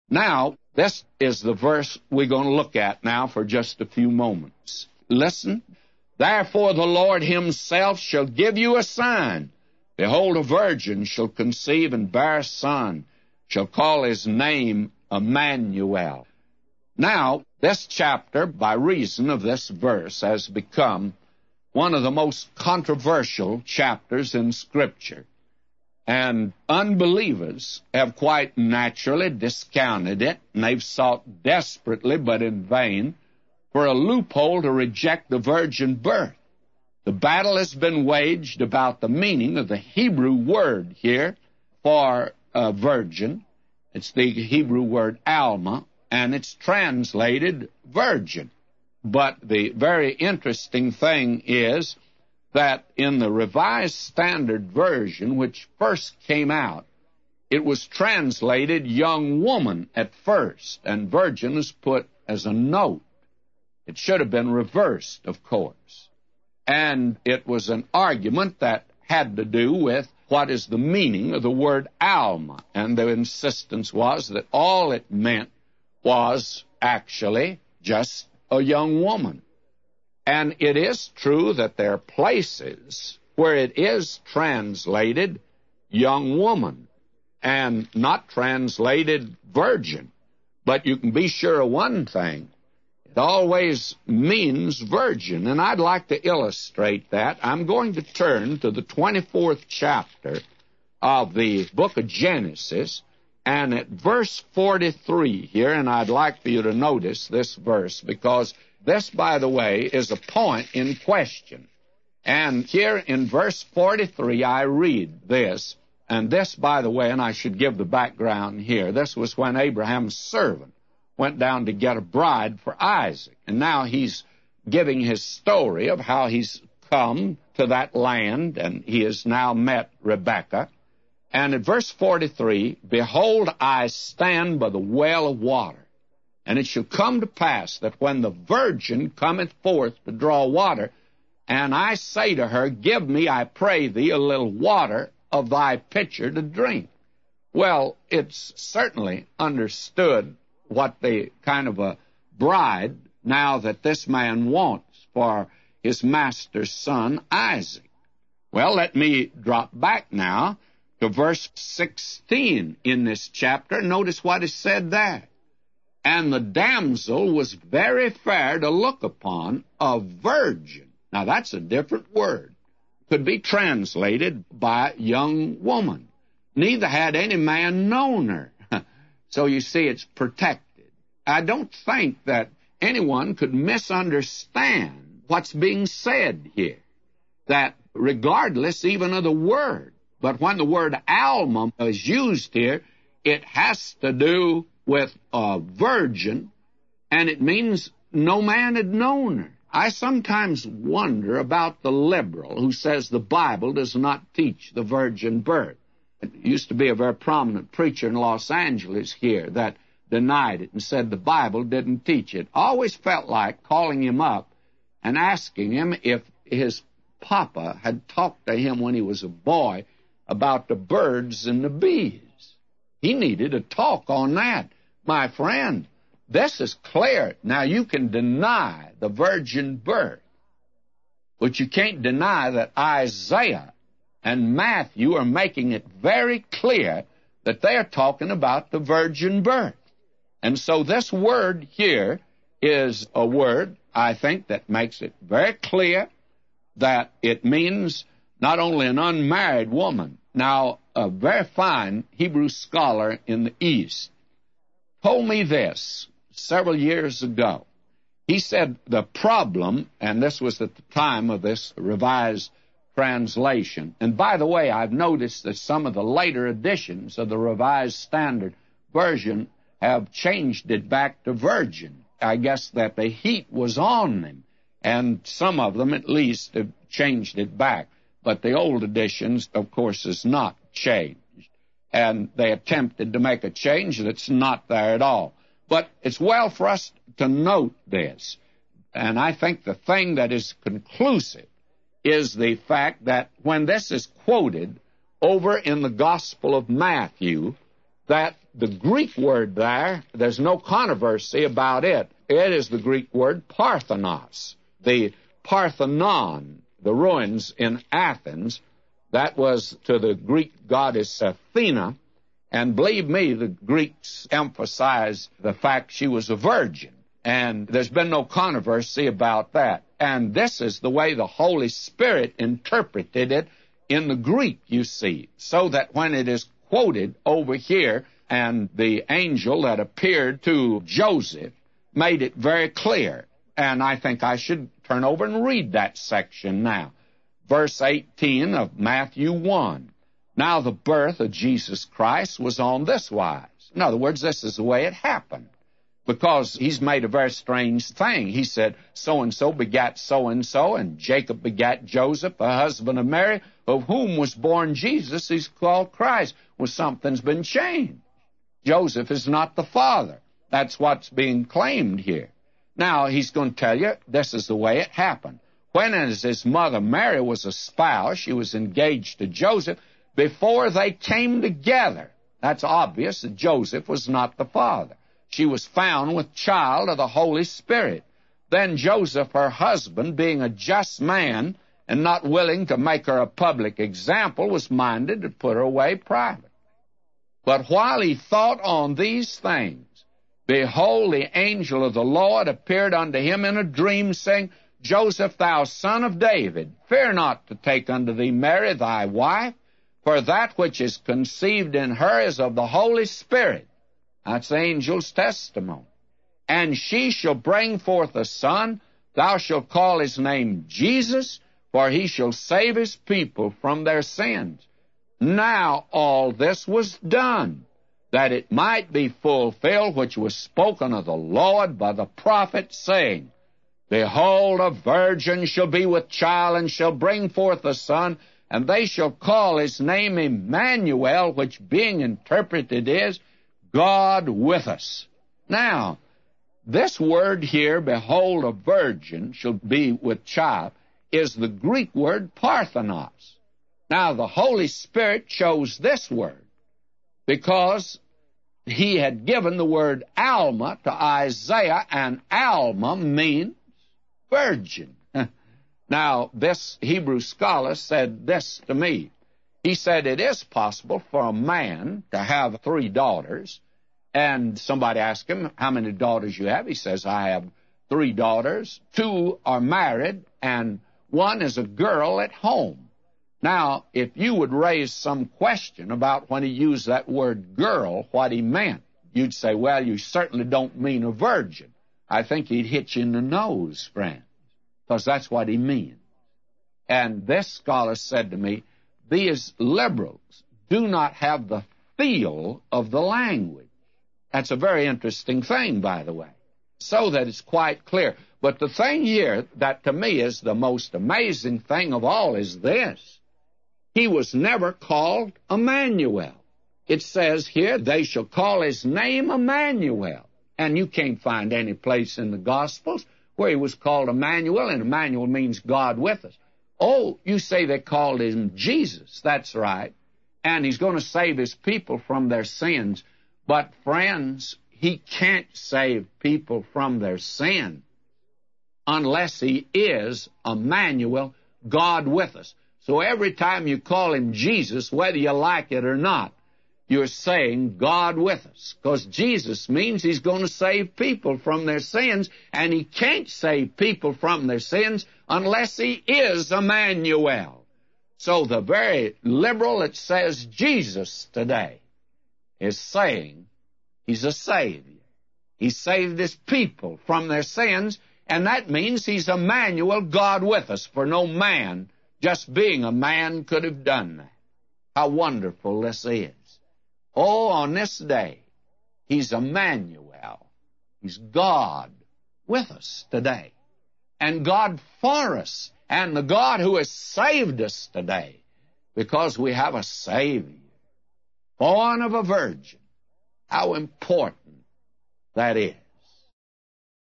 Now, this is the verse we're going to look at now for just a few moments. Listen. Therefore the Lord himself shall give you a sign. Behold, a virgin shall conceive and bear a son, shall call his name Emmanuel. Now, this chapter, by reason of this verse, has become one of the most controversial chapters in Scripture. And unbelievers have quite naturally discounted it, and they've sought desperately, but in vain, for a loophole to reject the virgin birth. The battle has been waged about the meaning of the Hebrew word here for a virgin. It's the Hebrew word alma, and it's translated virgin. But the very interesting thing is that in the Revised Standard Version, which first came out, it was translated young woman at first, and virgin is put as a note. It should have been reversed, of course. And it was an argument that had to do with what is the meaning of the word alma. And the insistence was that all it meant was actually just a young woman. And it is true that there are places where it is translated young woman and not translated virgin. But you can be sure of one thing. It always means virgin, and I'd like to illustrate that. I'm going to turn to the 24th chapter of the book of Genesis, and at verse 43 here, and I'd like for you to notice this verse, because this, by the way, is a point in question. And here in verse 43, I read this, and this, by the way, and I should give the background here, this was when Abraham's servant went down to get a bride for Isaac. And now he's giving his story of how he's come to that land, and he has now met Rebekah. And in verse 43, behold, I stand by the well of water, and it shall come to pass that when the virgin cometh forth to draw water, and I say to her, give me, I pray thee, a little water of thy pitcher to drink. Well, it's certainly understood what the kind of a bride now that this man wants for his master's son, Isaac. Well, let me drop back now to verse 16 in this chapter. Notice what is said there. And the damsel was very fair to look upon, a virgin. Now, that's a different word. Could be translated by young woman. Neither had any man known her. So you see, it's protected. I don't think that anyone could misunderstand what's being said here, that regardless even of the word, but when the word alma is used here, it has to do with a virgin, and it means no man had known her. I sometimes wonder about the liberal who says the Bible does not teach the virgin birth. It used to be a very prominent preacher in Los Angeles here that denied it and said the Bible didn't teach it. Always felt like calling him up and asking him if his papa had talked to him when he was a boy about the birds and the bees. He needed a talk on that. My friend, this is clear. Now, you can deny the virgin birth, but you can't deny that Isaiah and Matthew are making it very clear that they are talking about the virgin birth. And so this word here is a word, I think, that makes it very clear that it means not only an unmarried woman. Now, a very fine Hebrew scholar in the East told me this several years ago. He said the problem, and this was at the time of this Revised Translation, and by the way, I've noticed that some of the later editions of the Revised Standard Version have changed it back to virgin. I guess that the heat was on them, and some of them at least have changed it back. But the old editions, of course, is not changed. And they attempted to make a change that's not there at all. But it's well for us to note this. And I think the thing that is conclusive is the fact that when this is quoted over in the Gospel of Matthew, that the Greek word there's no controversy about it. It is the Greek word Parthenos. The Parthenon, the ruins in Athens, that was to the Greek goddess Athena. And believe me, the Greeks emphasize the fact she was a virgin. And there's been no controversy about that. And this is the way the Holy Spirit interpreted it in the Greek, you see, so that when it is quoted over here, and the angel that appeared to Joseph made it very clear. And I think I should turn over and read that section now. Verse 18 of Matthew 1. Now the birth of Jesus Christ was on this wise. In other words, this is the way it happened. Because he's made a very strange thing. He said, so-and-so begat so-and-so, and Jacob begat Joseph, the husband of Mary, of whom was born Jesus. He's called Christ. Well, something's been changed. Joseph is not the father. That's what's being claimed here. Now, he's going to tell you, this is the way it happened. When, as his mother Mary was espoused, she was engaged to Joseph, before they came together. That's obvious that Joseph was not the father. She was found with child of the Holy Spirit. Then Joseph, her husband, being a just man and not willing to make her a public example, was minded to put her away privately. But while he thought on these things, behold, the angel of the Lord appeared unto him in a dream, saying, Joseph, thou son of David, fear not to take unto thee Mary thy wife, for that which is conceived in her is of the Holy Spirit. That's the angel's testimony. And she shall bring forth a son. Thou shalt call his name Jesus, for he shall save his people from their sins. Now all this was done, that it might be fulfilled which was spoken of the Lord by the prophet, saying, Behold, a virgin shall be with child, and shall bring forth a son, and they shall call his name Emmanuel, which being interpreted is, God with us. Now, this word here, behold, a virgin shall be with child, is the Greek word Parthenos. Now, the Holy Spirit chose this word because he had given the word Alma to Isaiah, and Alma means virgin. Now, this Hebrew scholar said this to me. He said it is possible for a man to have 3 daughters, and somebody asked him, how many daughters you have? He says, I have 3 daughters. 2 are married, and 1 is a girl at home. Now, if you would raise some question about when he used that word girl, what he meant, you'd say, well, you certainly don't mean a virgin. I think he'd hit you in the nose, friend, because that's what he means. And this scholar said to me, these liberals do not have the feel of the language. That's a very interesting thing, by the way, so that it's quite clear. But the thing here that to me is the most amazing thing of all is this. He was never called Emmanuel. It says here, they shall call his name Emmanuel. And you can't find any place in the Gospels where he was called Emmanuel, and Emmanuel means God with us. Oh, you say they called him Jesus. That's right. And he's going to save his people from their sins. But, friends, he can't save people from their sin unless he is Emmanuel, God with us. So every time you call him Jesus, whether you like it or not, you're saying God with us, because Jesus means he's going to save people from their sins, and he can't save people from their sins unless he is Emmanuel. So the very liberal that says Jesus today is saying he's a Savior. He saved his people from their sins, and that means he's Emmanuel, God with us, for no man, just being a man, could have done that. How wonderful this is. Oh, on this day, he's Emmanuel. He's God with us today, and God for us, and the God who has saved us today, because we have a Savior, born of a virgin. How important that is.